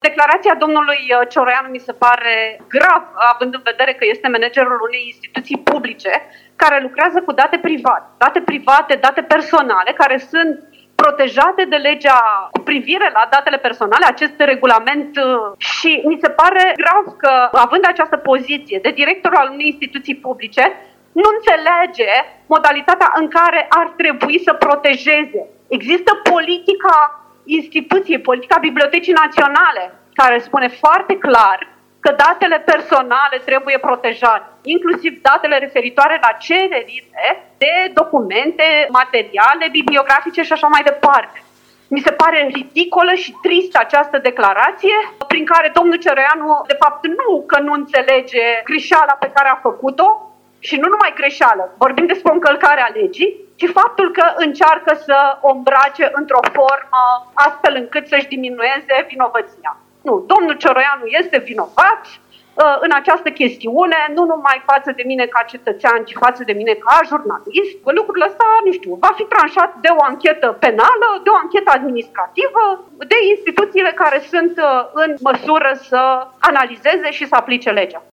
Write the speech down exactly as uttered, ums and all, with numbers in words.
Declarația domnului Cioroianu mi se pare grav, având în vedere că este managerul unei instituții publice care lucrează cu date private, date private, date personale, care sunt protejate de legea cu privire la datele personale, acest regulament, și mi se pare grav că, având această poziție de director al unei instituții publice, nu înțelege modalitatea în care ar trebui să protejeze. Există politica instituției, politica Bibliotecii Naționale, care spune foarte clar că datele personale trebuie protejate, inclusiv datele referitoare la cererile de documente, materiale, bibliografice și așa mai departe. Mi se pare ridicolă și tristă această declarație, prin care domnul Cioroianu, de fapt, nu că nu înțelege greșeala pe care a făcut-o, și nu numai greșeală, vorbim despre o încălcare a legii, ci faptul că încearcă să o îmbrace într-o formă astfel încât să-și diminueze vinovăția. Nu, domnul Cioroianu este vinovat uh, în această chestiune, nu numai față de mine ca cetățean, ci față de mine ca jurnalist. Lucrul ăsta, nu știu, va fi tranșat de o anchetă penală, de o anchetă administrativă, de instituțiile care sunt uh, în măsură să analizeze și să aplice legea.